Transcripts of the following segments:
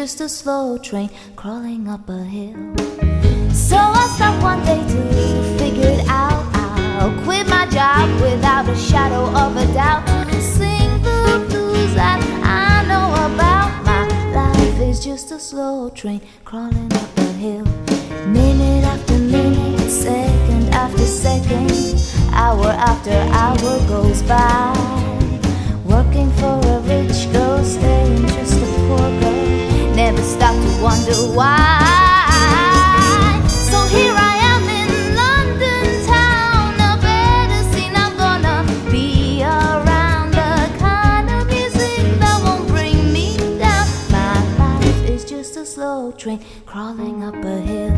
just a slow train crawling up a hill. So I stopped one day to figure it out. I'll quit my job without a shadow of a doubt to sing the blues that I know about. My life is just a slow train crawling up a hill. Minute after minute, second after second, hour after hour goes by. Working for a rich girl, staying just a poor girl, never stop to wonder why. So here I am in London town, a better scene I'm gonna be around. The kind of music that won't bring me down. My life is just a slow train crawling up a hill.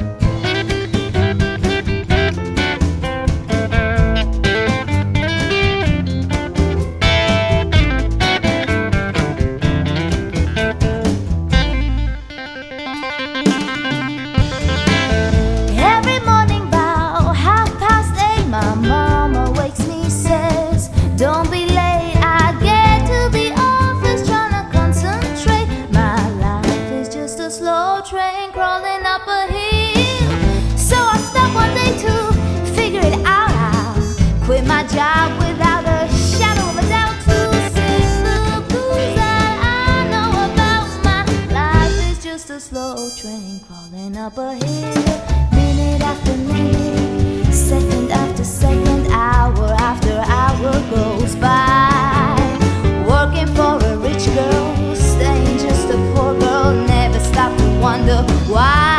Don't be late, I get to the office trying to concentrate. My life is just a slow train crawling up a hill. So I stopped one day to figure it out. I'll quit my job without a shadow of a doubt to sing the blues that I know about. My life is just a slow train crawling up a hill. Minute after minute, second after second, hour after hour goes by. Working for a rich girl, staying just a poor girl, never stop to wonder why.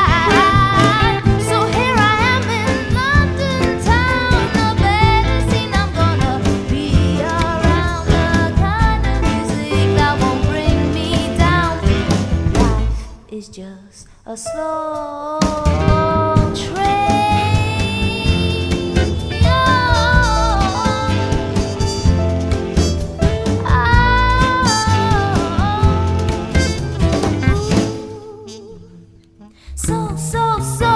So here I am in London town, a better scene I'm gonna be around. The kind of music that won't bring me down. Life is just a slow train. So